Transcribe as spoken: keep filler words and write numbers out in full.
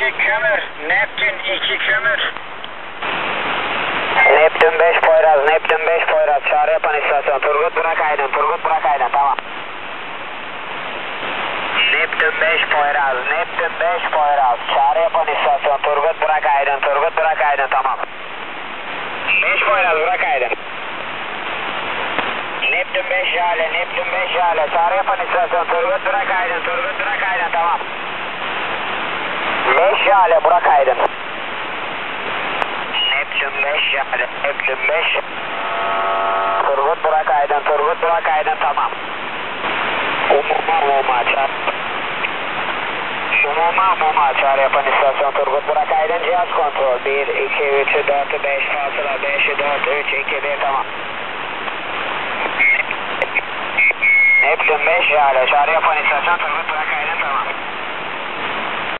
iki kömür. Neptün iki kömür. Neptün beş Poyraz, Neptün beş Poyraz. Çağrı yapan istasyon. Turgut bırak Aydın, Turgut bırak Aydın, tamam. Neptün beş Poyraz, Neptün beş Poyraz. Çağrı yapan istasyon. Turgut bırak Aydın, Turgut bırak Aydın, tamam. beş Poyraz bırak Aydın. Neptün beş Jale, Neptün beş Jale. Çağrı yapan istasyon. Turgut bırak Aydın, Turgut bırak Aydın, tamam. beş Jale bırak Aydın. Neptün beş Jale, Neptün beş. Turgut bırak Aydın, Turgut bırak Aydın, tamam. Umuma umuma çağır. Umuma umuma çağrı yapan istasyon. Turgut bırak Aydın, cihaz kontrol. bir, iki, üç, dört, beş, fasıla beş, dört, üç, iki, bir, tamam. Neptün beş Jale, çağrı yapan istasyon. Turgut